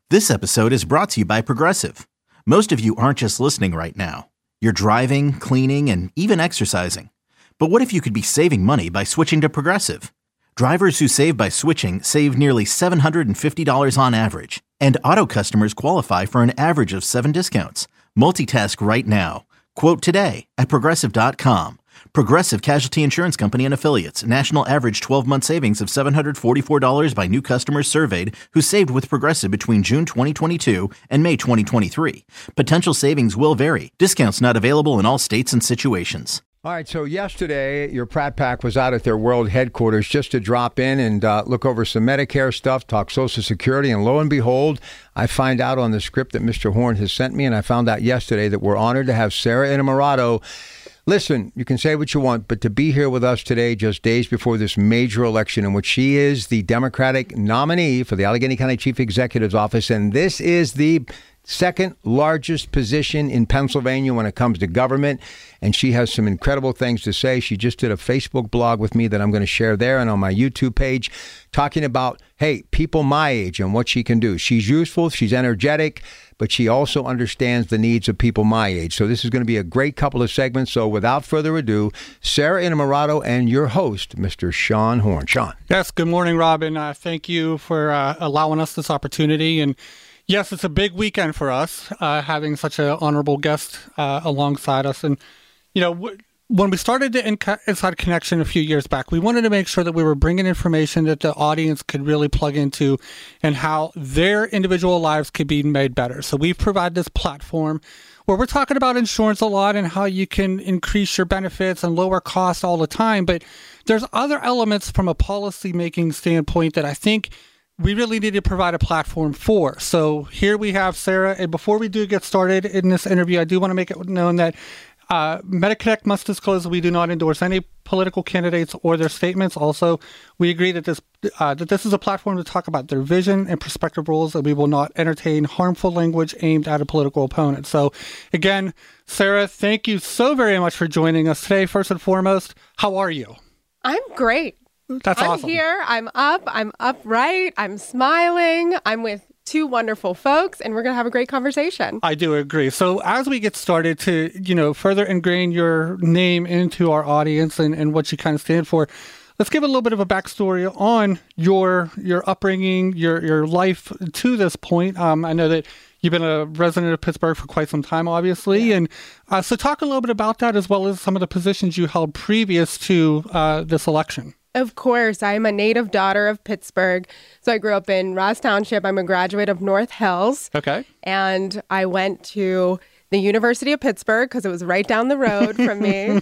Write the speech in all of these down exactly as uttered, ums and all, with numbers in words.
This episode is brought to you by Progressive. Most of you aren't just listening right now. You're driving, cleaning, and even exercising. But what if you could be saving money by switching to Progressive? Drivers who save by switching save nearly seven hundred fifty dollars on average. And auto customers qualify for an average of seven discounts. Multitask right now. Quote today at Progressive dot com. Progressive Casualty Insurance Company and Affiliates. National average twelve-month savings of seven hundred forty-four dollars by new customers surveyed who saved with Progressive between June twenty twenty-two and May twenty twenty-three. Potential savings will vary. Discounts not available in all states and situations. All right, so yesterday, your Pratt Pack was out at their world headquarters just to drop in and uh, look over some Medicare stuff, talk Social Security, and lo and behold, I find out on the script that Mister Horn has sent me, and I found out yesterday that we're honored to have Sara Innamorato. Listen, you can say what you want, but to be here with us today, just days before this major election in which she is the Democratic nominee for the Allegheny County Chief Executive's office, and this is the second largest position in Pennsylvania when it comes to government, and she has some incredible things to say. She just did a Facebook blog with me that I'm going to share there and on my YouTube page, talking about, hey, people my age and what she can do. She's useful, she's energetic, but she also understands the needs of people my age. So this is going to be a great couple of segments. So without further ado, Sara Innamorato and your host, Mister Sean Horn. Sean. Yes, good morning, Robin. Uh, thank you for uh, allowing us this opportunity. And yes, it's a big weekend for us, uh, having such an honorable guest uh, alongside us. And, you know, w- when we started the Inca- Inside Connection a few years back, we wanted to make sure that we were bringing information that the audience could really plug into and how their individual lives could be made better. So we've provided this platform where we're talking about insurance a lot and how you can increase your benefits and lower costs all the time. But there's other elements from a policy-making standpoint that I think we really need to provide a platform for. So here we have Sara. And before we do get started in this interview, I do want to make it known that uh, MediConnect must disclose that we do not endorse any political candidates or their statements. Also, we agree that this uh, that this is a platform to talk about their vision and perspective rules, and we will not entertain harmful language aimed at a political opponent. So again, Sara, thank you so very much for joining us today. First and foremost, how are you? I'm great. That's I'm awesome. I'm here. I'm up. I'm upright. I'm smiling. I'm with two wonderful folks, and we're going to have a great conversation. I do agree. So as we get started to, you know, further ingrain your name into our audience and, and what you kind of stand for, let's give a little bit of a backstory on your your upbringing, your your life to this point. Um, I know that you've been a resident of Pittsburgh for quite some time, obviously. Yeah. And uh, so talk a little bit about that as well as some of the positions you held previous to uh, this election. Of course. I'm a native daughter of Pittsburgh. So I grew up in Ross Township. I'm a graduate of North Hills. Okay. And I went to the University of Pittsburgh because it was right down the road from me.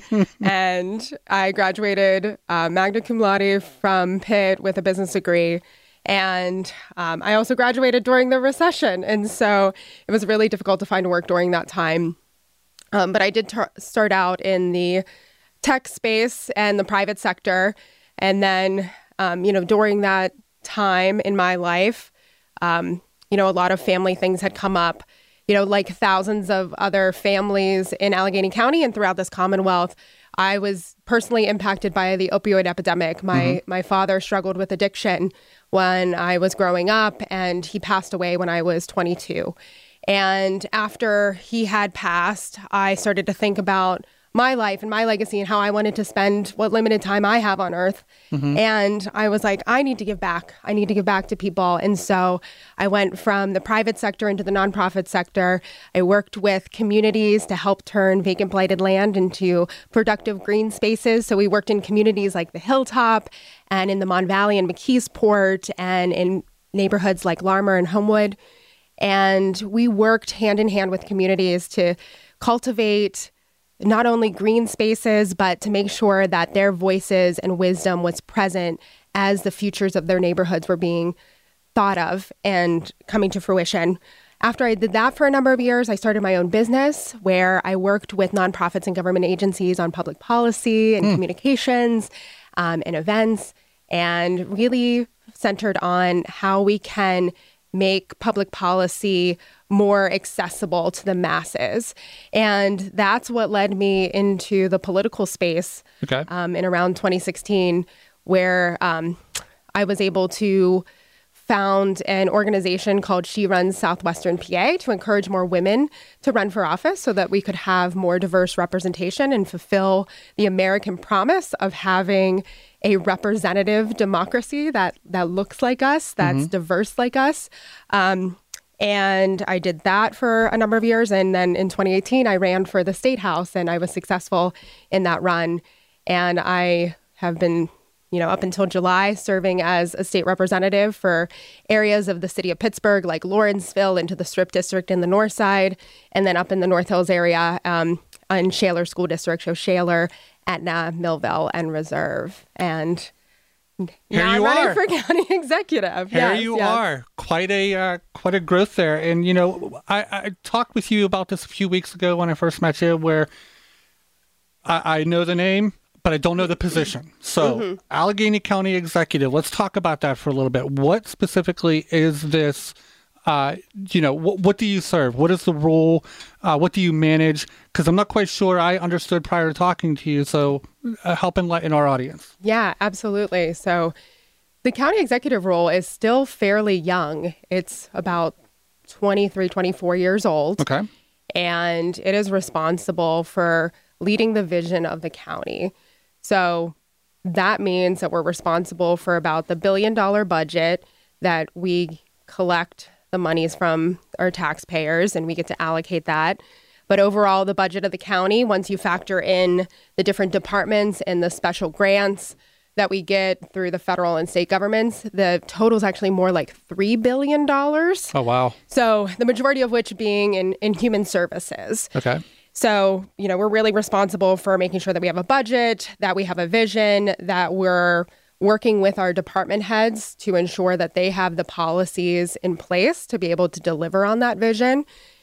And I graduated uh, magna cum laude from Pitt with a business degree. And um, I also graduated during the recession. And so it was really difficult to find work during that time. Um, but I did tar- start out in the tech space and the private sector. And then, um, you know, during that time in my life, um, you know, a lot of family things had come up, you know, like thousands of other families in Allegheny County and throughout this Commonwealth. I was personally impacted by the opioid epidemic. My mm-hmm. my father struggled with addiction when I was growing up, and he passed away when I was twenty-two. And after he had passed, I started to think about my life and my legacy and how I wanted to spend what limited time I have on earth. Mm-hmm. And I was like, I need to give back. I need to give back to people. And so I went from the private sector into the nonprofit sector. I worked with communities to help turn vacant blighted land into productive green spaces. So we worked in communities like the Hilltop and in the Mon Valley and McKeesport and in neighborhoods like Larmer and Homewood. And we worked hand in hand with communities to cultivate not only green spaces, but to make sure that their voices and wisdom was present as the futures of their neighborhoods were being thought of and coming to fruition. After I did that for a number of years, I started my own business where I worked with nonprofits and government agencies on public policy and mm. communications um, and events, and really centered on how we can make public policy more accessible to the masses. And that's what led me into the political space okay. um, in around twenty sixteen, where um, I was able to found an organization called She Runs Southwestern P A to encourage more women to run for office so that we could have more diverse representation and fulfill the American promise of having a representative democracy that, that looks like us, that's mm-hmm. diverse like us. Um, and I did that for a number of years. And then in twenty eighteen, I ran for the State House, and I was successful in that run. And I have been, you know, up until July, serving as a state representative for areas of the city of Pittsburgh, like Lawrenceville, into the Strip District in the north side, and then up in the North Hills area um, in Shaler School District, so Shaler, Etna, Millville, and Reserve. And here now you I'm running are. for county executive. Here yes, you yes. are. Quite a uh, quite a growth there. And, you know, I, I talked with you about this a few weeks ago when I first met you, where I, I know the name, but I don't know the position. So mm-hmm. Allegheny County Executive, let's talk about that for a little bit. What specifically is this? Uh, you know, what, what do you serve? What is the role? Uh, what do you manage? Because I'm not quite sure I understood prior to talking to you. So uh, help enlighten our audience. Yeah, absolutely. So the county executive role is still fairly young. It's about twenty-three, twenty-four years old. Okay. And it is responsible for leading the vision of the county. So that means that we're responsible for about the billion dollar budget that we collect the monies from our taxpayers, and we get to allocate that. But overall, the budget of the county, once you factor in the different departments and the special grants that we get through the federal and state governments, the total is actually more like three billion dollars. Oh, wow. So the majority of which being in, in human services. Okay. So, you know, we're really responsible for making sure that we have a budget, that we have a vision, that we're working with our department heads to ensure that they have the policies in place to be able to deliver on that vision.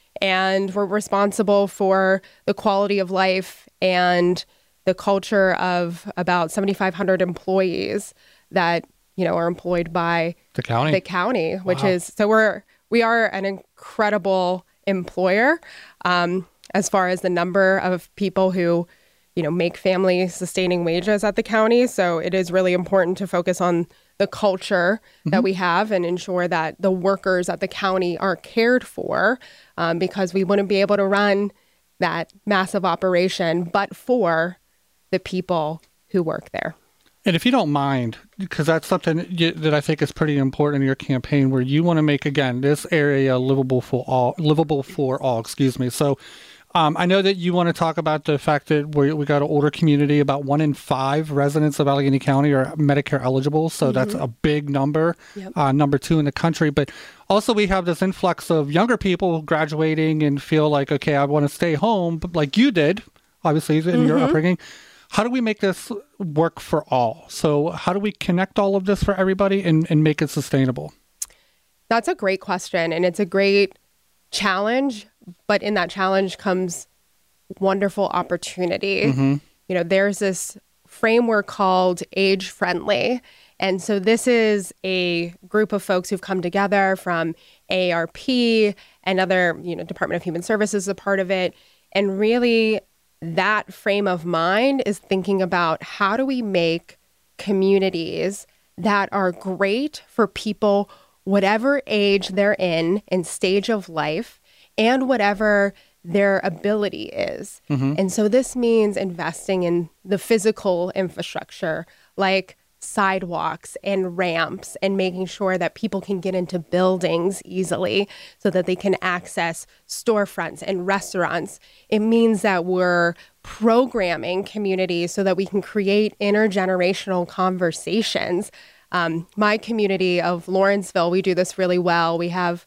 And we're responsible for the quality of life and the culture of about seventy-five hundred employees that, you know, are employed by the county, the county, which wow. is, so we're, we are an incredible employer um, as far as the number of people who, you know, make family sustaining wages at the county. So it is really important to focus on the culture mm-hmm. that we have and ensure that the workers at the county are cared for um, because we wouldn't be able to run that massive operation but for the people who work there. And if you don't mind, because that's something you, that I think is pretty important in your campaign, where you want to make, again, this area livable for all, livable for all, excuse me. So Um, I know that you want to talk about the fact that we we got an older community. About one in five residents of Allegheny County are Medicare eligible, so mm-hmm. that's a big number, yep. uh, number two in the country. But also we have this influx of younger people graduating and feel like, okay, I want to stay home, but like you did, obviously, in mm-hmm. your upbringing. How do we make this work for all? So how do we connect all of this for everybody and, and make it sustainable? That's a great question, and it's a great challenge. But in that challenge comes wonderful opportunity. Mm-hmm. You know, there's this framework called Age Friendly. And so this is a group of folks who've come together from A A R P and other, you know, Department of Human Services is a part of it. And really that frame of mind is thinking about how do we make communities that are great for people, whatever age they're in and stage of life, and whatever their ability is. Mm-hmm. And so this means investing in the physical infrastructure, like sidewalks and ramps, and making sure that people can get into buildings easily so that they can access storefronts and restaurants. It means that we're programming communities so that we can create intergenerational conversations. Um, my community of Lawrenceville, we do this really well. We have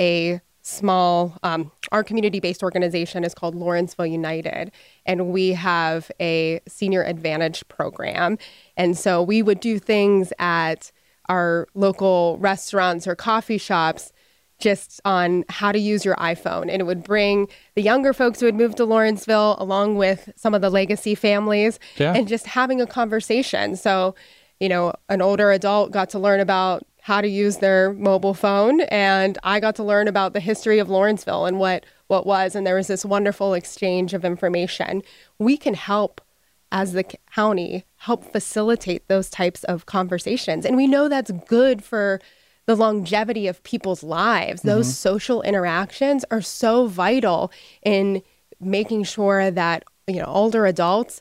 a small, um, our community-based organization is called Lawrenceville United, and we have a senior advantage program. And so we would do things at our local restaurants or coffee shops just on how to use your iPhone. And it would bring the younger folks who had moved to Lawrenceville along with some of the legacy families yeah. and just having a conversation. So, you know, an older adult got to learn about how to use their mobile phone. And I got to learn about the history of Lawrenceville and what, what was. And there was this wonderful exchange of information. We can help, as the county, help facilitate those types of conversations. And we know that's good for the longevity of people's lives. Those mm-hmm. social interactions are so vital in making sure that, you know, older adults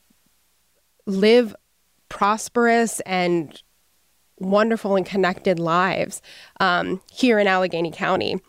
live prosperous and wonderful and connected lives um, here in Allegheny County.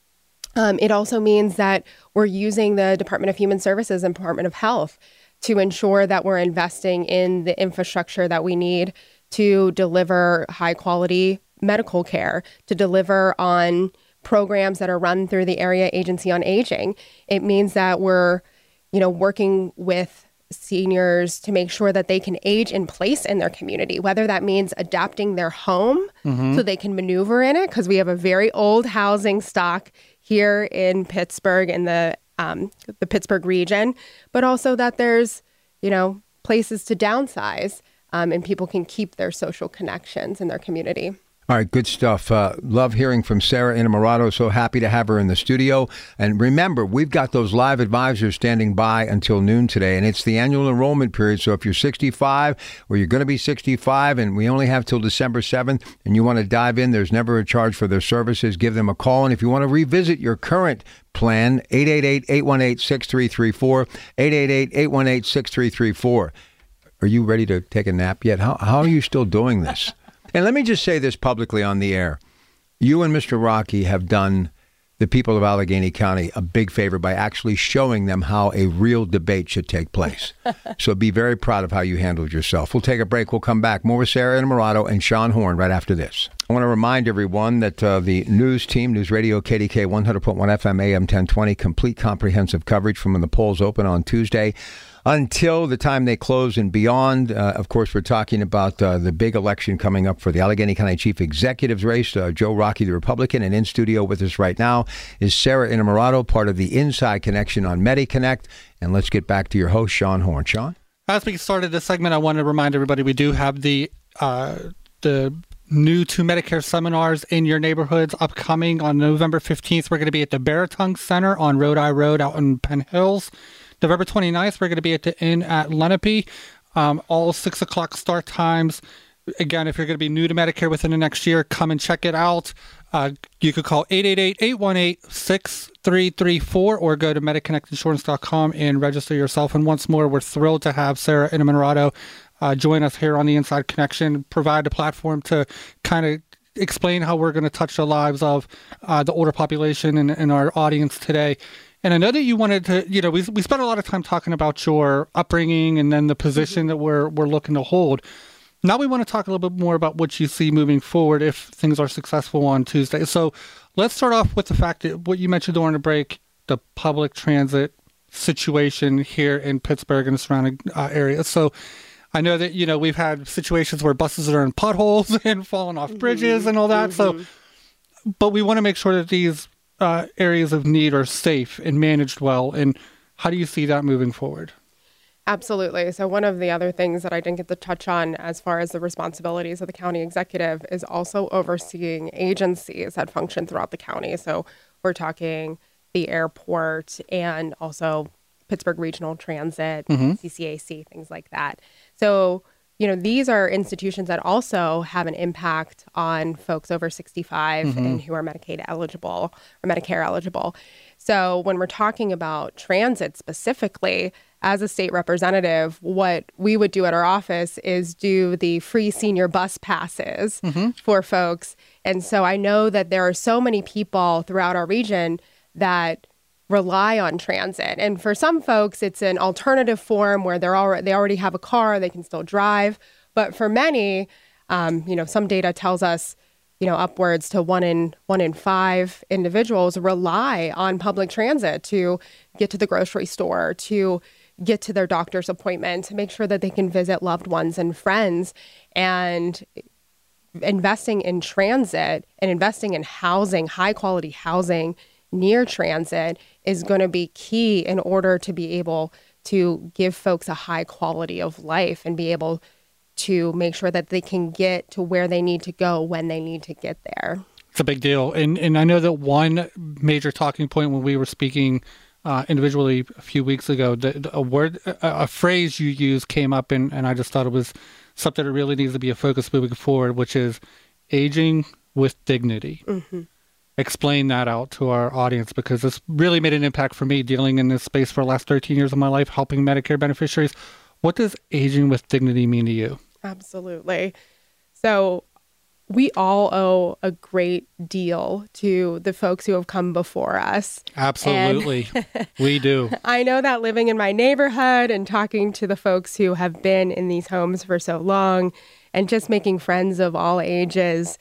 Um, it also means that we're using the Department of Human Services and Department of Health to ensure that we're investing in the infrastructure that we need to deliver high quality medical care, to deliver on programs that are run through the Area Agency on Aging. It means that we're, you know, working with seniors to make sure that they can age in place in their community, whether that means adapting their home mm-hmm. so they can maneuver in it, because we have a very old housing stock here in Pittsburgh, in the um, the Pittsburgh region, but also that there's, you know, places to downsize um, and people can keep their social connections in their community. All right, good stuff. Uh, love hearing from Sarah Innamorato. So happy to have her in the studio. And remember, we've got those live advisors standing by until noon today, and it's the annual enrollment period. So if you're sixty-five or you're going to be sixty-five and we only have till December seventh and you want to dive in, there's never a charge for their services. Give them a call. And if you want to revisit your current plan, eight eight eight, eight one eight, six three three four, eight eight eight, eight one eight, six three three four. Are you ready to take a nap yet? How, how are you still doing this? And let me just say this publicly on the air. You and Mister Rocky have done the people of Allegheny County a big favor by actually showing them how a real debate should take place. So be very proud of how you handled yourself. We'll take a break. We'll come back. More with Sarah Innamorato and Sean Horn right after this. I want to remind everyone that uh, the news team, News Radio K D K one hundred point one F M A M ten twenty, complete comprehensive coverage from when the polls open on Tuesday until the time they close and beyond. Uh, of course, we're talking about uh, the big election coming up for the Allegheny County Chief Executive's race. Uh, Joe Rocky, the Republican, and in studio with us right now is Sarah Innamorato, part of the Inside Connection on MediConnect. And let's get back to your host, Sean Horn. Sean? As we started this segment, I want to remind everybody we do have the uh, the new to Medicare seminars in your neighborhoods upcoming on November fifteenth. We're going to be at the Baratung Center on Rhode Eye Road out in Penn Hills. November twenty-ninth, we're going to be at the Inn at Lenape. Um, all six o'clock start times. Again, if you're going to be new to Medicare within the next year, come and check it out. Uh, you could call eight eight eight, eight one eight, six three three four or go to mediconnect insurance dot com and register yourself. And once more, we're thrilled to have Sarah Innamorato uh, join us here on the Inside Connection, provide a platform to kind of explain how we're going to touch the lives of uh, the older population and, and our audience today. And I know that you wanted to, you know, we we spent a lot of time talking about your upbringing and then the position that we're we're looking to hold. Now we want to talk a little bit more about what you see moving forward if things are successful on Tuesday. So let's start off with the fact that what you mentioned during the break, the public transit situation here in Pittsburgh and the surrounding uh, areas. So I know that, you know, we've had situations where buses are in potholes and falling off bridges mm-hmm. and all that. Mm-hmm. So, but we want to make sure that these Uh, areas of need are safe and managed well. And how do you see that moving forward? Absolutely. So one of the other things that I didn't get to touch on as far as the responsibilities of the county executive is also overseeing agencies that function throughout the county. So we're talking the airport and also Pittsburgh Regional Transit, mm-hmm. C C A C, things like that. So you know, these are institutions that also have an impact on folks over sixty-five mm-hmm. and who are Medicaid eligible or Medicare eligible. So when we're talking about transit specifically, as a state representative, what we would do at our office is do the free senior bus passes mm-hmm. for folks. And so I know that there are so many people throughout our region that rely on transit. And for some folks, it's an alternative form where they're already, they already have a car, they can still drive. But for many, um, you know, some data tells us, you know, upwards to one in one in five individuals rely on public transit to get to the grocery store, to get to their doctor's appointment, to make sure that they can visit loved ones and friends. And investing in transit and investing in housing, high quality housing near transit is going to be key in order to be able to give folks a high quality of life and be able to make sure that they can get to where they need to go when they need to get there. It's a big deal. And and I know that one major talking point when we were speaking uh, individually a few weeks ago, the, a word, a, a phrase you used came up, and, and I just thought it was something that really needs to be a focus moving forward, which is aging with dignity. Mm-hmm. Explain that out to our audience, because this really made an impact for me dealing in this space for the last thirteen years of my life, helping Medicare beneficiaries. What does aging with dignity mean to you? Absolutely. So we all owe a great deal to the folks who have come before us. Absolutely. We do. I know that living in my neighborhood and talking to the folks who have been in these homes for so long and just making friends of all ages.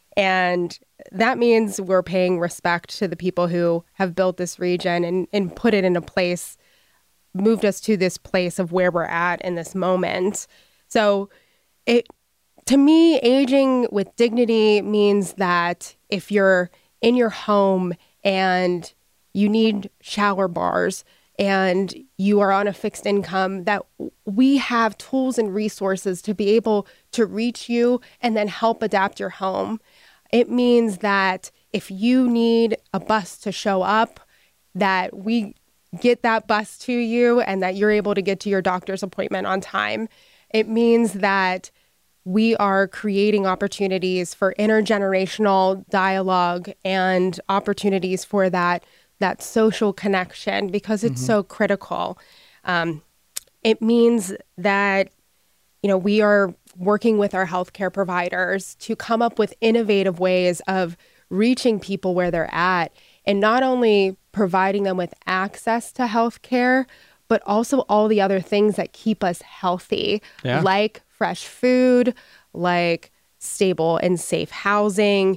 And that means we're paying respect to the people who have built this region and, and put it in a place, moved us to this place of where we're at in this moment. So it, to me, aging with dignity means that if you're in your home and you need shower bars and you are on a fixed income, that we have tools and resources to be able to reach you and then help adapt your home. It means that if you need a bus to show up, that we get that bus to you and that you're able to get to your doctor's appointment on time. It means that we are creating opportunities for intergenerational dialogue and opportunities for that, that social connection, because it's mm-hmm. so critical. Um, it means that, you know, we are working with our healthcare providers to come up with innovative ways of reaching people where they're at, and not only providing them with access to healthcare, but also all the other things that keep us healthy, yeah. like fresh food, like stable and safe housing,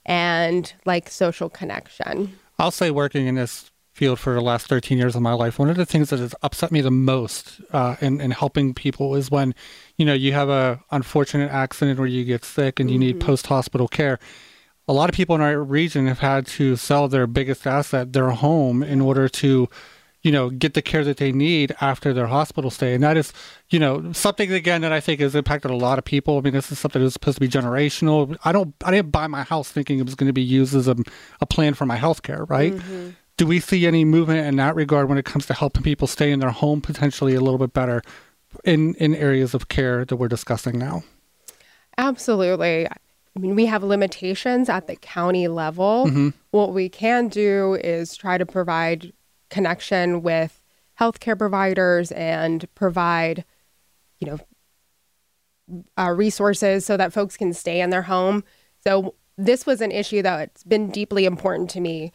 and like social connection. I'll say, working in this field for the last thirteen years of my life, one of the things that has upset me the most uh, in, in helping people is when, you know, you have a unfortunate accident or you get sick and you mm-hmm. need post-hospital care. A lot of people in our region have had to sell their biggest asset, their home, in order to, you know, get the care that they need after their hospital stay. And that is, you know, something, again, that I think has impacted a lot of people. I mean, this is something that's supposed to be generational. I don't, I didn't buy my house thinking it was going to be used as a, a plan for my health care, right? Mm-hmm. Do we see any movement in that regard when it comes to helping people stay in their home potentially a little bit better in, in areas of care that we're discussing now? Absolutely. I mean, we have limitations at the county level. Mm-hmm. What we can do is try to provide connection with healthcare providers and provide, you know, uh, resources so that folks can stay in their home. So this was an issue that's been deeply important to me.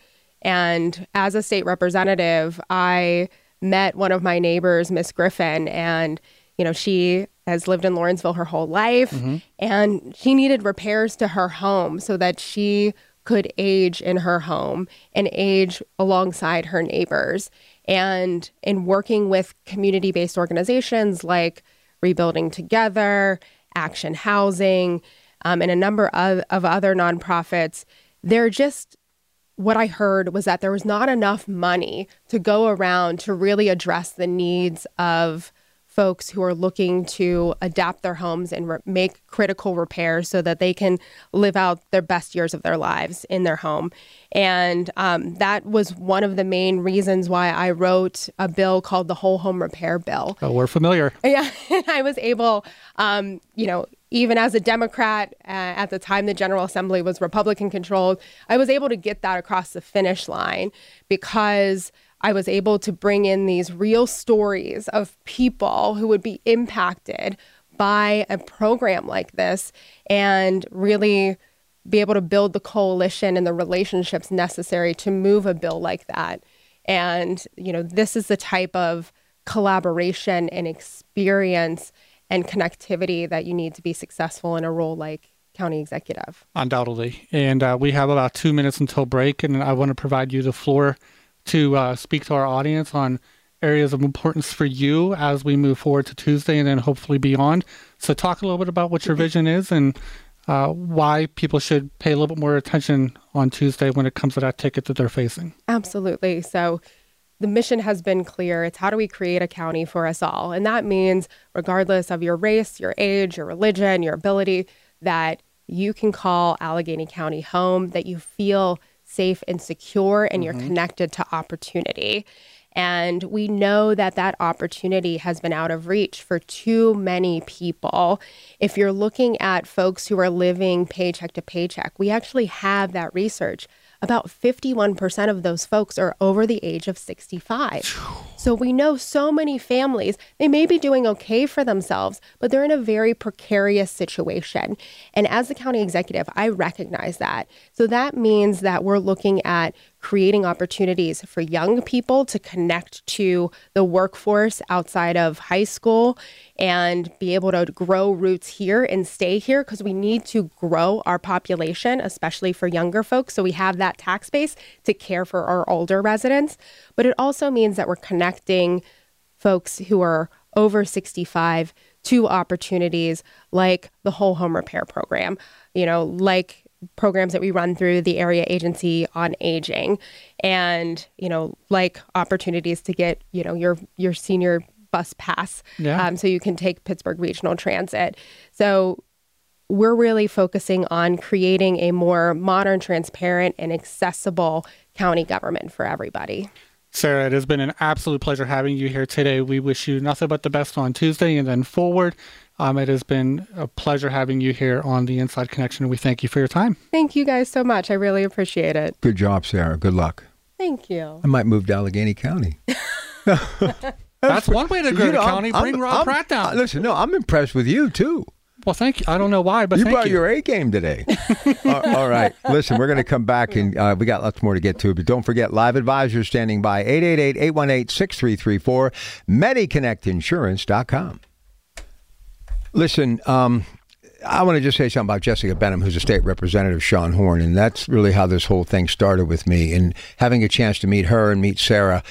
And as a state representative, I met one of my neighbors, Miss Griffin, and, you know, she has lived in Lawrenceville her whole life, mm-hmm. and she needed repairs to her home so that she could age in her home and age alongside her neighbors. And in working with community-based organizations like Rebuilding Together, Action Housing, um, and a number of, of other nonprofits, they're just, what I heard was that there was not enough money to go around to really address the needs of folks who are looking to adapt their homes and re- make critical repairs so that they can live out their best years of their lives in their home. And um, that was one of the main reasons why I wrote a bill called the Whole Home Repair Bill. Oh, we're familiar. Yeah, and I was able, um, you know, even as a Democrat, uh, at the time the General Assembly was Republican controlled, I was able to get that across the finish line because I was able to bring in these real stories of people who would be impacted by a program like this and really be able to build the coalition and the relationships necessary to move a bill like that. And, you know, this is the type of collaboration and experience and connectivity that you need to be successful in a role like county executive. Undoubtedly. And uh, we have about two minutes until break, and I want to provide you the floor to uh, speak to our audience on areas of importance for you as we move forward to Tuesday and then hopefully beyond. So talk a little bit about what your vision is and uh, why people should pay a little bit more attention on Tuesday when it comes to that ticket that they're facing. Absolutely. So the mission has been clear. It's how do we create a county for us all? And that means regardless of your race, your age, your religion, your ability, that you can call Allegheny County home, that you feel safe and secure, and you're mm-hmm. connected to opportunity. And we know that that opportunity has been out of reach for too many people. If you're looking at folks who are living paycheck to paycheck, we actually have that research. About fifty-one percent of those folks are over the age of sixty-five. So we know so many families, they may be doing okay for themselves, but they're in a very precarious situation. And as the county executive, I recognize that. So that means that we're looking at creating opportunities for young people to connect to the workforce outside of high school and be able to grow roots here and stay here, because we need to grow our population, especially for younger folks. So we have that tax base to care for our older residents. But it also means that we're connecting folks who are over sixty-five to opportunities like the whole home repair program, you know, like programs that we run through the Area Agency on Aging, and, you know, like opportunities to get, you know, your your senior bus pass, yeah. um, so you can take Pittsburgh Regional Transit. So we're really focusing on creating a more modern, transparent, and accessible county government for everybody. Sarah, it has been an absolute pleasure having you here today. We wish you nothing but the best on Tuesday and then forward. Um, it has been a pleasure having you here on the Inside Connection, and we thank you for your time. Thank you guys so much. I really appreciate it. Good job, Sarah. Good luck. Thank you. I might move to Allegheny County. That's one way to grow You the know, county. I'm- Bring I'm- Rob I'm- Pratt down. uh, Listen, no, I'm impressed with you, too. Well, thank you. I don't know why, but You thank brought you. your A game today. uh, all right. Listen, we're going to come back, and uh, we got lots more to get to. But don't forget, Live Advisors standing by, eight eight eight, eight one eight, six three three four, mediconnect insurance dot com. Listen, um, I want to just say something about Jessica Benham, who's a state representative, Sean Horn, and that's really how this whole thing started with me. And having a chance to meet her and meet Sarah,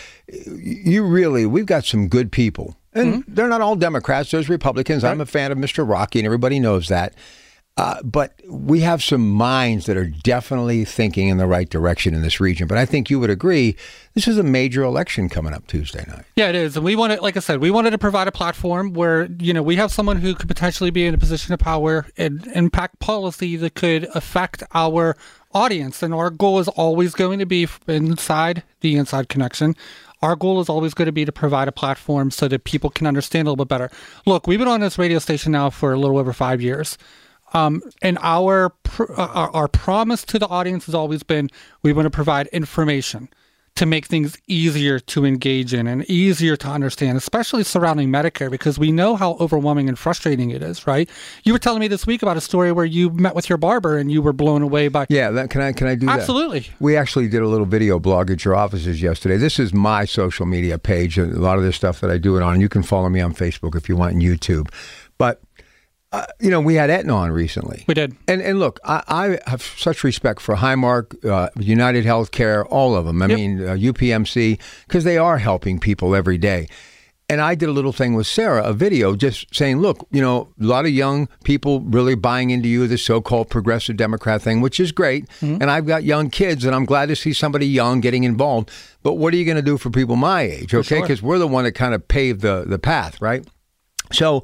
you really, we've got some good people. And mm-hmm. they're not all Democrats. There's Republicans. Right. I'm a fan of Mister Rocky, and everybody knows that. Uh, but we have some minds that are definitely thinking in the right direction in this region. But I think you would agree, this is a major election coming up Tuesday night. Yeah, it is. And we wanted, like I said, we wanted to provide a platform where, you know, we have someone who could potentially be in a position of power and impact policy that could affect our audience. And our goal is always going to be inside the Inside Connection. Our goal is always going to be to provide a platform so that people can understand a little bit better. Look, we've been on this radio station now for a little over five years. Um, and our, pr- our our promise to the audience has always been we want to provide information to make things easier to engage in and easier to understand, especially surrounding Medicare, because we know how overwhelming and frustrating it is, right? You were telling me this week about a story where you met with your barber and you were blown away by... Yeah, that, can I can I do that? Absolutely. We actually did a little video blog at your offices yesterday. This is my social media page, and a lot of this stuff that I do it on. You can follow me on Facebook if you want, and YouTube. But... Uh, you know, we had Aetna on recently. We did. And and look, I, I have such respect for Highmark, uh, United Healthcare, all of them. I yep. mean, uh, U P M C, because they are helping people every day. And I did a little thing with Sarah, a video just saying, look, you know, a lot of young people really buying into you, this so-called progressive Democrat thing, which is great. Mm-hmm. And I've got young kids, and I'm glad to see somebody young getting involved. But what are you going to do for people my age, okay? Because sure. we're the one that kind of paved the, the path, right? So...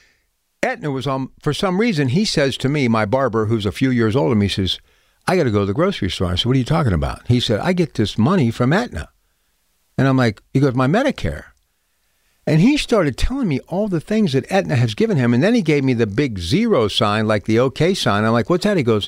Aetna was on, for some reason, he says to me, my barber, who's a few years older than me, says, I got to go to the grocery store. I said, what are you talking about? He said, I get this money from Aetna. And I'm like, he goes, my Medicare. And he started telling me all the things that Aetna has given him. And then he gave me the big zero sign, like the okay sign. I'm like, what's that? He goes,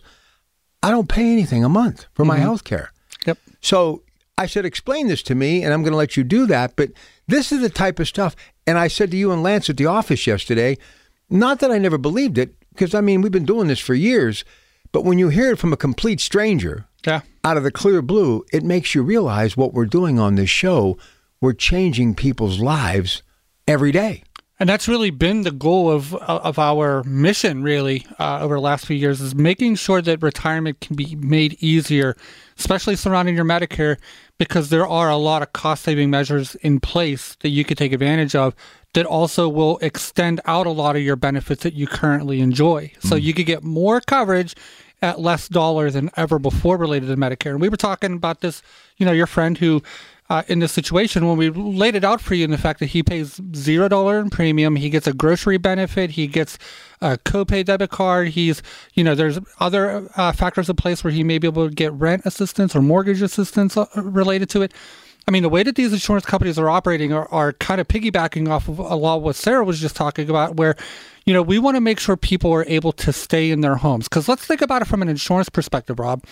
I don't pay anything a month for my mm-hmm. health care. Yep. So I said, explain this to me, and I'm going to let you do that. But this is the type of stuff. And I said to you and Lance at the office yesterday, not that I never believed it, because, I mean, we've been doing this for years, but when you hear it from a complete stranger yeah. out of the clear blue, it makes you realize what we're doing on this show. We're changing people's lives every day. And that's really been the goal of of our mission, really, uh, over the last few years, is making sure that retirement can be made easier, especially surrounding your Medicare, because there are a lot of cost-saving measures in place that you could take advantage of that also will extend out a lot of your benefits that you currently enjoy. So mm. you could get more coverage at less dollar than ever before related to Medicare. And we were talking about this, you know, your friend who, uh, in this situation, when we laid it out for you in the fact that he pays zero dollar in premium, he gets a grocery benefit, he gets a copay debit card, he's, you know, there's other uh, factors in place where he may be able to get rent assistance or mortgage assistance related to it. I mean, the way that these insurance companies are operating are, are kind of piggybacking off of a lot of what Sarah was just talking about, where, you know, we want to make sure people are able to stay in their homes. Because let's think about it from an insurance perspective, Rob.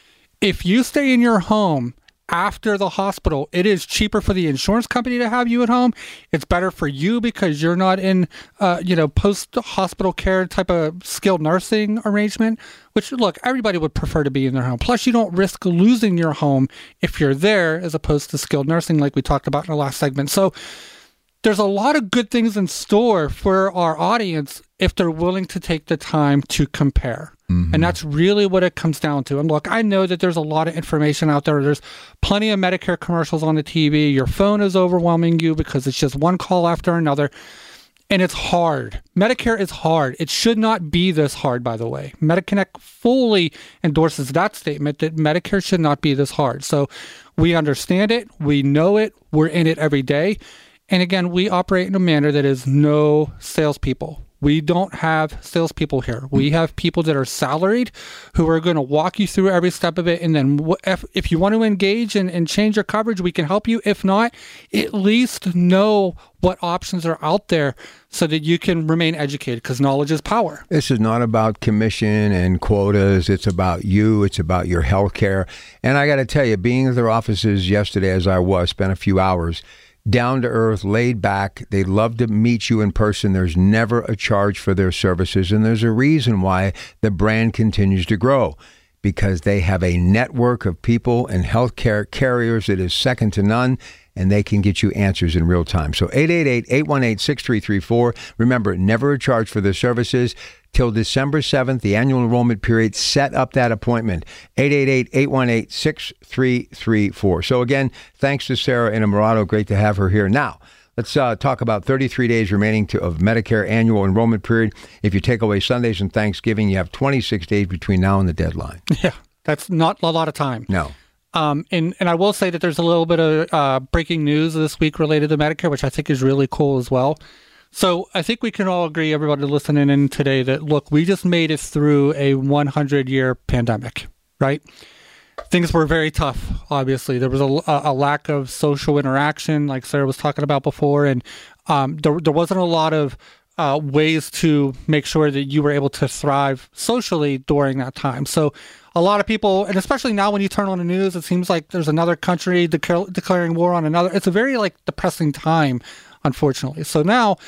If you stay in your home after the hospital, it is cheaper for the insurance company to have you at home. It's better for you because you're not in, uh, you know, post-hospital care type of skilled nursing arrangement, which, look, everybody would prefer to be in their home. Plus, you don't risk losing your home if you're there as opposed to skilled nursing like we talked about in the last segment. So there's a lot of good things in store for our audience if they're willing to take the time to compare. Mm-hmm. And that's really what it comes down to. And look, I know that there's a lot of information out there. There's plenty of Medicare commercials on the T V. Your phone is overwhelming you because it's just one call after another. And it's hard. Medicare is hard. It should not be this hard, by the way. MediConnect fully endorses that statement that Medicare should not be this hard. So we understand it. We know it. We're in it every day. And again, we operate in a manner that is no salespeople. We don't have salespeople here. We have people that are salaried who are going to walk you through every step of it. And then if, if you want to engage and, and change your coverage, we can help you. If not, at least know what options are out there so that you can remain educated, because knowledge is power. This is not about commission and quotas. It's about you. It's about your health care. And I got to tell you, being at their offices yesterday, as I was, spent a few hours, down to earth, laid back. They love to meet you in person. There's never a charge for their services. And there's a reason why the brand continues to grow, because they have a network of people and healthcare carriers that is second to none, and they can get you answers in real time. So eight eight eight, eight one eight, six three three four. Remember, never a charge for their services. Till December seventh, the annual enrollment period. Set up that appointment. eight eight eight, eight one eight, six three three four. So again, thanks to Sarah Innamorato. Great to have her here. Now, let's uh, talk about thirty-three days remaining to, of Medicare annual enrollment period. If you take away Sundays and Thanksgiving, you have twenty-six days between now and the deadline. Yeah, that's not a lot of time. No. Um, and, and I will say that there's a little bit of uh, breaking news this week related to Medicare, which I think is really cool as well. So I think we can all agree, everybody listening in today, that, look, we just made it through a hundred-year pandemic, right? Things were very tough, obviously. There was a, a lack of social interaction, like Sarah was talking about before, and um, there, there wasn't a lot of uh, ways to make sure that you were able to thrive socially during that time. So a lot of people, and especially now when you turn on the news, it seems like there's another country declare, declaring war on another. It's a very, like, depressing time, unfortunately. So now,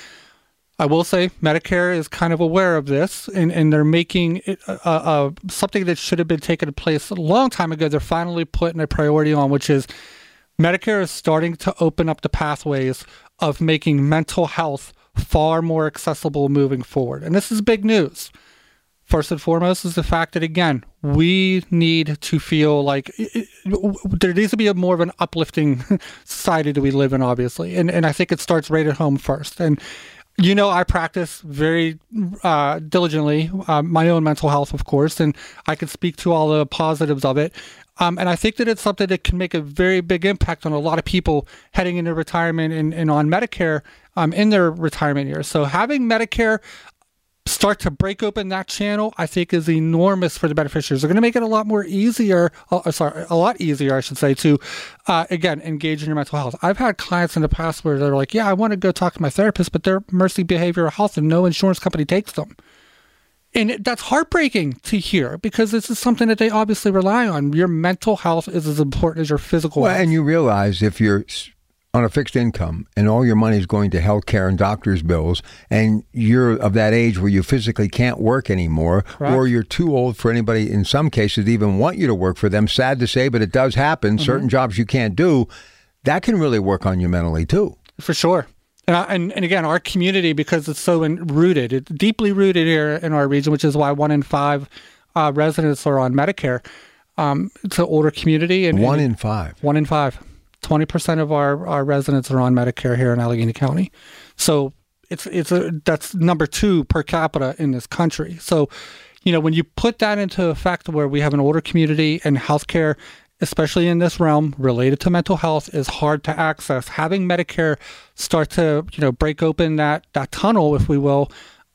I will say Medicare is kind of aware of this, and, and they're making it uh, uh, something that should have been taken place a long time ago. They're finally putting a priority on, which is Medicare is starting to open up the pathways of making mental health far more accessible moving forward. And this is big news. First and foremost is the fact that, again, we need to feel like it, it, there needs to be a more of an uplifting society that we live in, obviously. And and I think it starts right at home first. And, you know, I practice very uh, diligently uh, my own mental health, of course, and I can speak to all the positives of it. Um, and I think that it's something that can make a very big impact on a lot of people heading into retirement and, and on Medicare um, in their retirement years. So having Medicare start to break open that channel, I think, is enormous for the beneficiaries. They're going to make it a lot more easier, uh, sorry, a lot easier, I should say, to, uh, again, engage in your mental health. I've had clients in the past where they're like, yeah, I want to go talk to my therapist, but they're Mercy Behavioral Health and no insurance company takes them. And it, that's heartbreaking to hear, because this is something that they obviously rely on. Your mental health is as important as your physical well, health. And you realize if you're on a fixed income and all your money is going to health care and doctor's bills, and you're of that age where you physically can't work anymore, Correct. Or you're too old for anybody in some cases to even want you to work for them, sad to say, but it does happen, mm-hmm. certain jobs you can't do, that can really work on you mentally too. For sure. And, I, and and again, our community, because it's so in, rooted, it's deeply rooted here in our region, which is why one in five uh, residents are on Medicare. Um, it's an older community. And One and in five. One in five. twenty percent of our, our residents are on Medicare here in Allegheny County. So it's it's a that's number two per capita in this country. So, you know, when you put that into effect where we have an older community and healthcare, especially in this realm related to mental health, is hard to access, having Medicare start to, you know, break open that, that tunnel, if we will,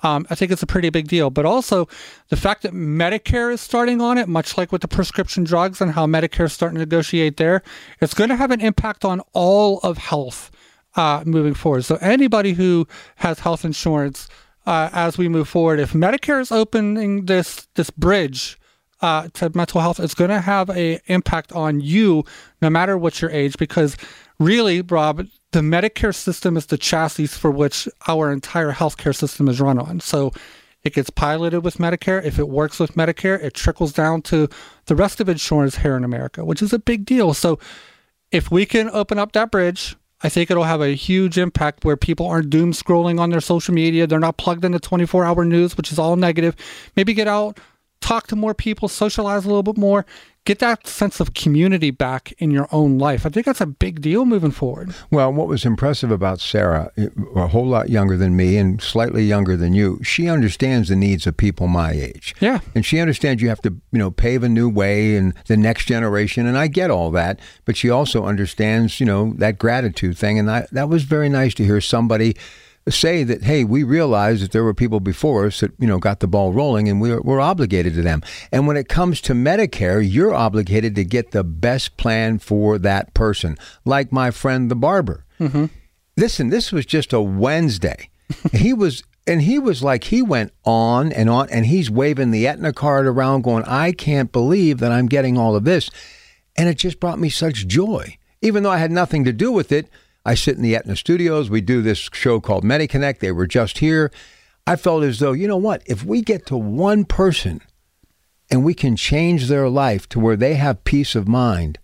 Um, I think it's a pretty big deal. But also the fact that Medicare is starting on it, much like with the prescription drugs and how Medicare is starting to negotiate there, it's going to have an impact on all of health uh, moving forward. So anybody who has health insurance, uh, as we move forward, if Medicare is opening this this bridge uh, to mental health, it's going to have an impact on you no matter what your age, because really, Rob, the Medicare system is the chassis for which our entire healthcare system is run on. So it gets piloted with Medicare. If it works with Medicare, it trickles down to the rest of insurance here in America, which is a big deal. So if we can open up that bridge, I think it'll have a huge impact where people aren't doom scrolling on their social media. They're not plugged into twenty-four hour news, which is all negative. Maybe get out, talk to more people, socialize a little bit more, get that sense of community back in your own life. I think that's a big deal moving forward. Well, what was impressive about Sarah, a whole lot younger than me and slightly younger than you, she understands the needs of people my age. Yeah. And she understands you have to, you know, pave a new way and the next generation. And I get all that. But she also understands, you know, that gratitude thing. And I, that was very nice to hear somebody say that, hey, we realize that there were people before us that, you know, got the ball rolling and we're, we're obligated to them. And when it comes to Medicare, you're obligated to get the best plan for that person, like my friend, the barber. Mm-hmm. Listen, this was just a Wednesday. he was, and he was like, he went on and on and he's waving the Aetna card around going, I can't believe that I'm getting all of this. And it just brought me such joy, even though I had nothing to do with it. I sit in the Aetna studios. We do this show called MediConnect. They were just here. I felt as though, you know what, if we get to one person and we can change their life to where they have peace of mind,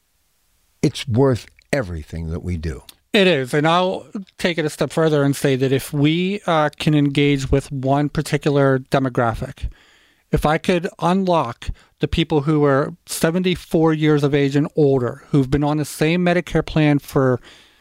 it's worth everything that we do. It is. And I'll take it a step further and say that if we uh, can engage with one particular demographic, if I could unlock the people who are seventy-four years of age and older, who've been on the same Medicare plan for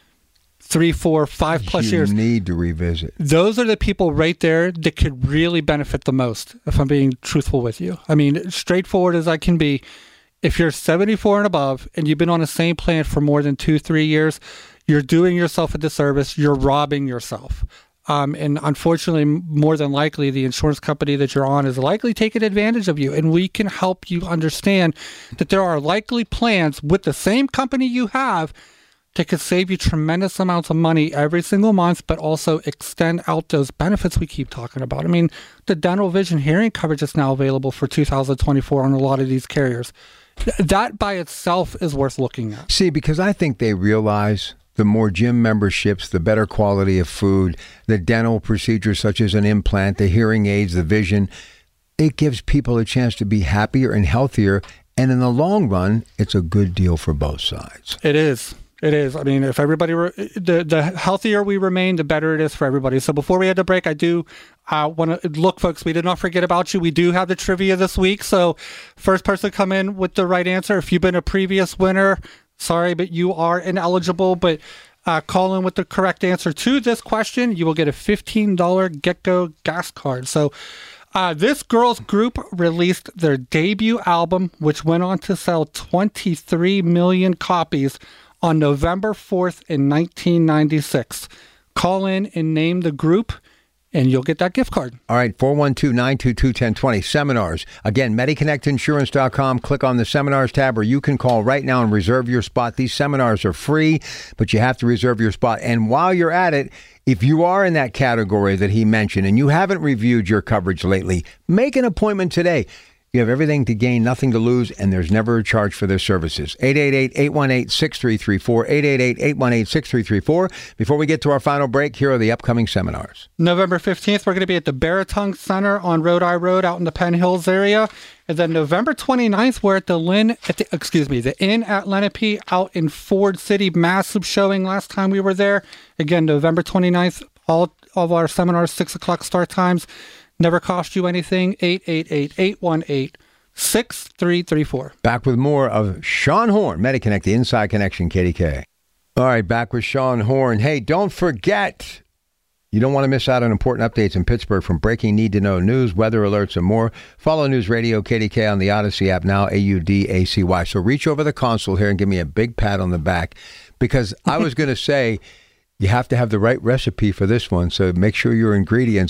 three, four, five plus you years. You need to revisit. Those are the people right there that could really benefit the most, if I'm being truthful with you. I mean, straightforward as I can be, if you're seventy-four and above and you've been on the same plan for more than two, three years, you're doing yourself a disservice. You're robbing yourself. Um, and unfortunately, more than likely, the insurance company that you're on is likely taking advantage of you. And we can help you understand that there are likely plans with the same company you have that could save you tremendous amounts of money every single month, but also extend out those benefits we keep talking about. I mean, the dental, vision, hearing coverage is now available for two thousand twenty-four on a lot of these carriers. That by itself is worth looking at. See, because I think they realize the more gym memberships, the better quality of food, the dental procedures such as an implant, the hearing aids, the vision, it gives people a chance to be happier and healthier. And in the long run, it's a good deal for both sides. It is. It is. I mean, if everybody, re- the the healthier we remain, the better it is for everybody. So before we head to break, I do uh, want to look, folks, we did not forget about you. We do have the trivia this week. So first person to come in with the right answer, if you've been a previous winner, sorry, but you are ineligible. But uh, call in with the correct answer to this question. You will get a fifteen dollars GetGo gas card. So uh, this girls group released their debut album, which went on to sell twenty-three million copies on November fourth in nineteen ninety-six. Call in and name the group, and you'll get that gift card. All right, four one two, nine two two, one zero two zero. Seminars. Again, Mediconnect Insurance dot com. Click on the Seminars tab, or you can call right now and reserve your spot. These seminars are free, but you have to reserve your spot. And while you're at it, if you are in that category that he mentioned and you haven't reviewed your coverage lately, make an appointment today. You have everything to gain, nothing to lose, and there's never a charge for their services. eight eight eight, eight one eight, six three three four, eight eight eight, eight one eight, six three three four. Before we get to our final break, here are the upcoming seminars. November fifteenth, we're going to be at the Baratung Center on Rhode Island Road out in the Penn Hills area. And then November twenty-ninth, we're at the Lynn, at the, excuse me, the Inn at Lenape out in Ford City. Massive showing last time we were there. Again, November twenty-ninth, all of our seminars, six o'clock start times. Never cost you anything. eight eight eight, eight one eight, six three three four. Back with more of Sean Horn, MediConnect, the Inside Connection, K D K. All right, back with Sean Horn. Hey, don't forget, you don't want to miss out on important updates in Pittsburgh from breaking need-to-know news, weather alerts, and more. Follow News Radio K D K on the Odyssey app now, A U D A C Y. So reach over the console here and give me a big pat on the back, because I was going to say you have to have the right recipe for this one, so make sure your ingredients.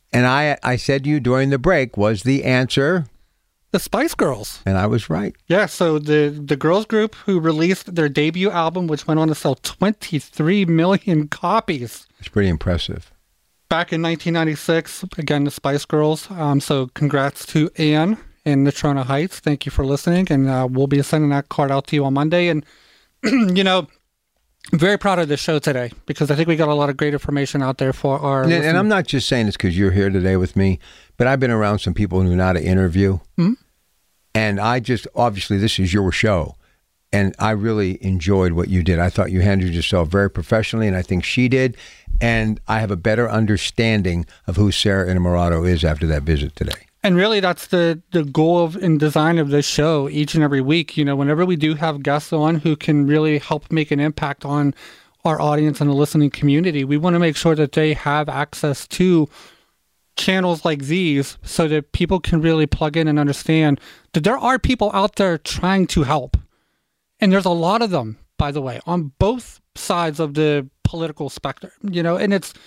And I, I said to you during the break, was the answer the Spice Girls? And I was right. Yeah, so the, the girls group who released their debut album, which went on to sell twenty-three million copies. It's pretty impressive. Back in nineteen ninety-six, again, the Spice Girls. Um, so congrats to Ann in Natrona Heights. Thank you for listening, and uh, we'll be sending that card out to you on Monday. And, you know, I'm very proud of this show today because I think we got a lot of great information out there for our And, and I'm not just saying this because you're here today with me, but I've been around some people who know how to interview. Mm-hmm. And I just, obviously, this is your show. And I really enjoyed what you did. I thought you handled yourself very professionally, and I think she did. And I have a better understanding of who Sarah Innamorato is after that visit today. And really, that's the, the goal of and design of this show each and every week. You know, whenever we do have guests on who can really help make an impact on our audience and the listening community, we want to make sure that they have access to channels like these so that people can really plug in and understand that there are people out there trying to help. And there's a lot of them, by the way, on both sides of the political spectrum, you know, and it's,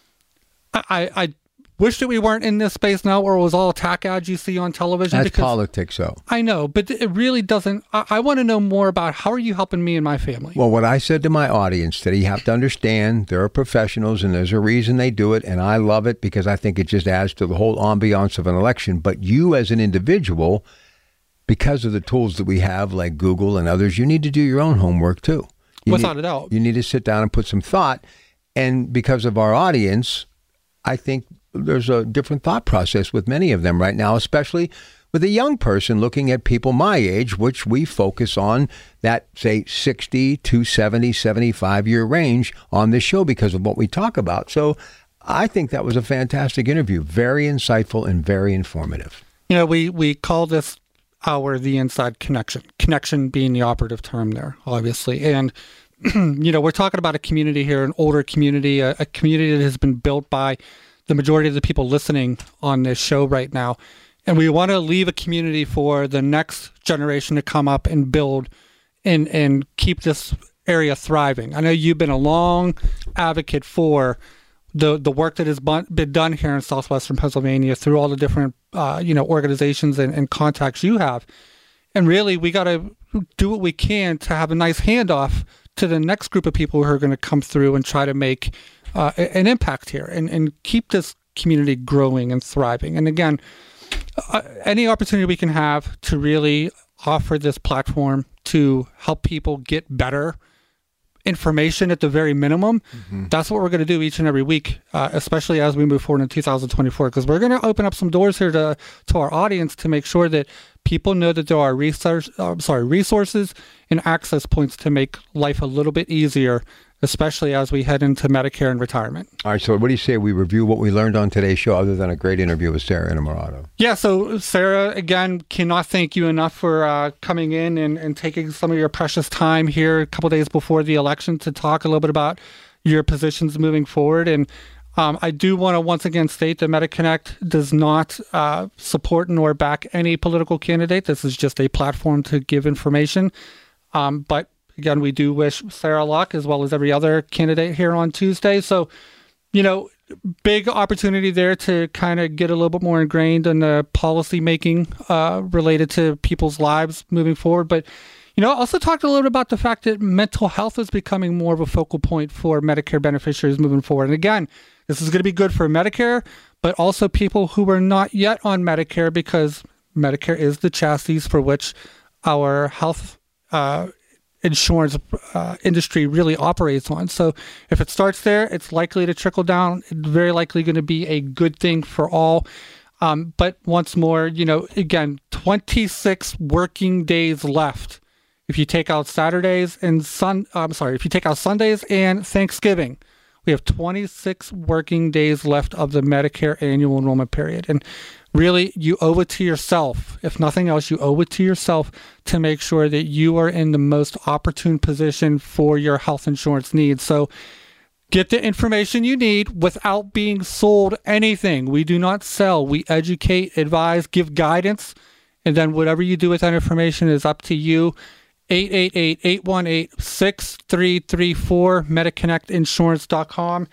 I, I wish that we weren't in this space now where it was all attack ads you see on television. That's politics, though. I know, but it really doesn't, I, I want to know more about how are you helping me and my family? Well, what I said to my audience today, you have to understand there are professionals and there's a reason they do it. And I love it because I think it just adds to the whole ambiance of an election. But you as an individual, because of the tools that we have like Google and others, you need to do your own homework too. You Without need, a doubt. You need to sit down and put some thought. And because of our audience, I think there's a different thought process with many of them right now, especially with a young person looking at people my age, which we focus on that, say, sixty to seventy, seventy-five year range on this show because of what we talk about. So I think that was a fantastic interview. Very insightful and very informative. You know, we, we call this our The Inside Connection. Connection being the operative term there, obviously. And, you know, we're talking about a community here, an older community, a, a community that has been built by the majority of the people listening on this show right now. And we want to leave a community for the next generation to come up and build and, and keep this area thriving. I know you've been a long advocate for the the work that has been done here in southwestern Pennsylvania through all the different uh, you know organizations and, and contacts you have. And really, we got to do what we can to have a nice handoff to the next group of people who are going to come through and try to make uh, an impact here and, and keep this community growing and thriving. And again, uh, any opportunity we can have to really offer this platform to help people get better information at the very minimum, mm-hmm. that's what we're going to do each and every week, uh, especially as we move forward in two thousand twenty-four, because we're going to open up some doors here to to our audience to make sure that people know that there are resource, uh, sorry, resources and access points to make life a little bit easier, especially as we head into Medicare and retirement. All right, so what do you say we review what we learned on today's show other than a great interview with Sarah Innamorato? Yeah, so Sarah, again, cannot thank you enough for uh, coming in and, and taking some of your precious time here a couple days before the election to talk a little bit about your positions moving forward. And um, I do want to once again state that MediConnect does not uh, support nor back any political candidate. This is just a platform to give information. Um, but Again, we do wish Sarah luck as well as every other candidate here on Tuesday. So, you know, big opportunity there to kind of get a little bit more ingrained in the policy making uh, related to people's lives moving forward. But, you know, also talked a little bit about the fact that mental health is becoming more of a focal point for Medicare beneficiaries moving forward. And again, this is going to be good for Medicare, but also people who are not yet on Medicare, because Medicare is the chassis for which our health uh insurance uh, industry really operates on. So if it starts there, it's likely to trickle down. It's very likely going to be a good thing for all. Um, but once more, you know, again, twenty-six working days left. If you take out Saturdays and Sun, I'm sorry, if you take out Sundays and Thanksgiving, we have twenty-six working days left of the Medicare annual enrollment period. And really, you owe it to yourself. If nothing else, you owe it to yourself to make sure that you are in the most opportune position for your health insurance needs. So get the information you need without being sold anything. We do not sell. We educate, advise, give guidance, and then whatever you do with that information is up to you. eight eight eight, eight one eight, six three three four, mediconnect insurance dot com.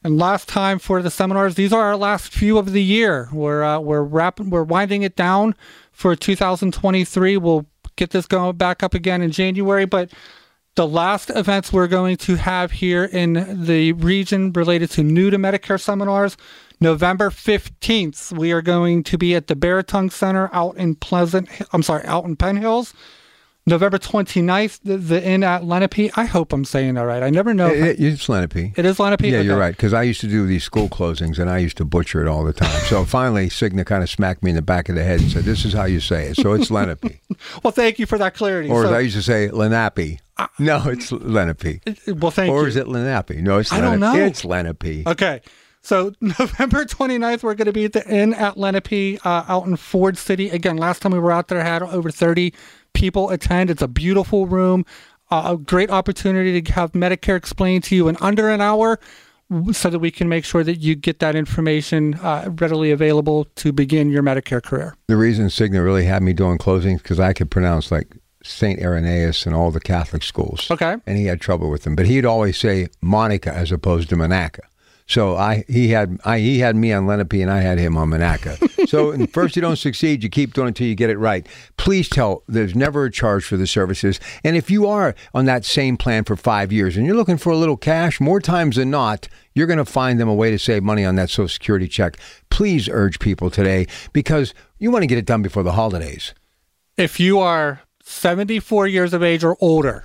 And last time for the seminars, these are our last few of the year. We're uh, we're wrapping, we're winding it down for two thousand twenty-three. We'll get this going back up again in January, but the last events we're going to have here in the region related to new to Medicare seminars, November fifteenth, we are going to be at the Baratung Center out in Pleasant, I'm sorry, out in Penn Hills. November twenty-ninth, the, the Inn at Lenape. I hope I'm saying that right. I never know. It, it, it's Lenape. It is Lenape? Yeah, okay. You're right, because I used to do these school closings, and I used to butcher it all the time. So finally, Cigna kind of smacked me in the back of the head and said, this is how you say it. So it's Lenape. Well, thank you for that clarity. Or so, as I used to say, Lenape. Uh, no, it's Lenape. Well, thank or you. Or is it Lenape? No, it's Lenape. I don't know. It's Lenape. Okay. So November twenty-ninth, we're going to be at the Inn at Lenape uh, out in Ford City. Again, last time we were out there, I had over thirty people attend. It's a beautiful room, uh, a great opportunity to have Medicare explained to you in under an hour so that we can make sure that you get that information uh, readily available to begin your Medicare career. The reason Cigna really had me doing closings because I could pronounce like Saint Irenaeus and all the Catholic schools. Okay. And he had trouble with them. But he'd always say Monica as opposed to Monaca. So I he had I he had me on Lenape and I had him on Monaca. So and first you don't succeed, you keep doing it until you get it right. Please tell, there's never a charge for the services. And if you are on that same plan for five years and you're looking for a little cash, more times than not, you're going to find them a way to save money on that Social Security check. Please urge people today because you want to get it done before the holidays. If you are seventy-four years of age or older,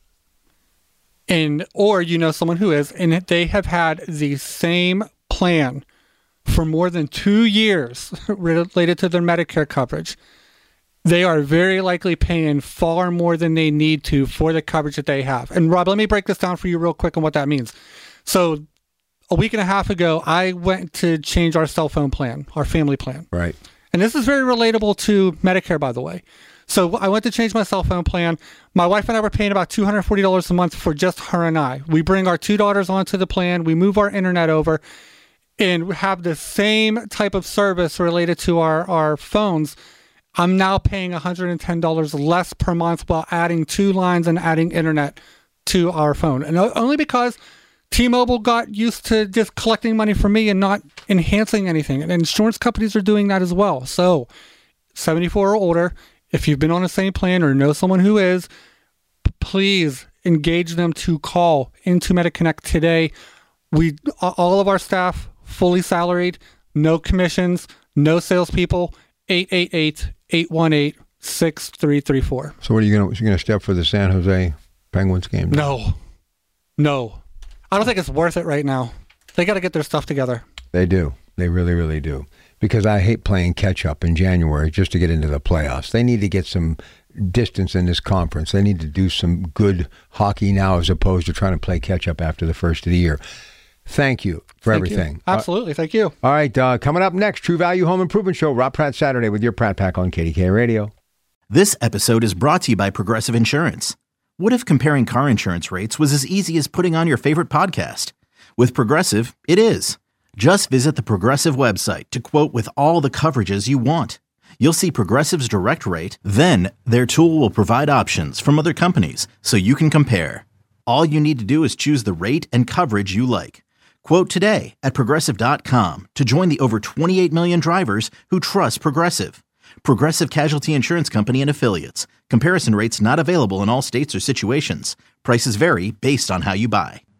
and or you know someone who is, and they have had the same plan for more than two years related to their Medicare coverage, they are very likely paying far more than they need to for the coverage that they have. And Rob, let me break this down for you real quick on what that means. So a week and a half ago, I went to change our cell phone plan, our family plan. Right. And this is very relatable to Medicare, by the way. So I went to change my cell phone plan. My wife and I were paying about two hundred forty dollars a month for just her and I. We bring our two daughters onto the plan. We move our internet over and have the same type of service related to our, our phones. I'm now paying one hundred ten dollars less per month while adding two lines and adding internet to our phone. And only because T-Mobile got used to just collecting money from me and not enhancing anything. And insurance companies are doing that as well. So seventy-four or older, if you've been on the same plan or know someone who is, please engage them to call into MediConnect today. We, all of our staff, fully salaried, no commissions, no salespeople, eight eight eight, eight one eight, six three three four. So what are you going to, you going to step for the San Jose Penguins game? No, no. I don't think it's worth it right now. They got to get their stuff together. They do. They really, really do. Because I hate playing catch-up in January just to get into the playoffs. They need to get some distance in this conference. They need to do some good hockey now as opposed to trying to play catch-up after the first of the year. Thank you for Thank everything. You. Absolutely. Uh, Thank you. All right. Uh, coming up next, True Value Home Improvement Show. Rob Pratt Saturday with your Pratt Pack on K D K Radio. This episode is brought to you by Progressive Insurance. What if comparing car insurance rates was as easy as putting on your favorite podcast? With Progressive, it is. Just visit the Progressive website to quote with all the coverages you want. You'll see Progressive's direct rate, then their tool will provide options from other companies so you can compare. All you need to do is choose the rate and coverage you like. Quote today at Progressive dot com to join the over twenty-eight million drivers who trust Progressive. Progressive Casualty Insurance Company and Affiliates. Comparison rates not available in all states or situations. Prices vary based on how you buy.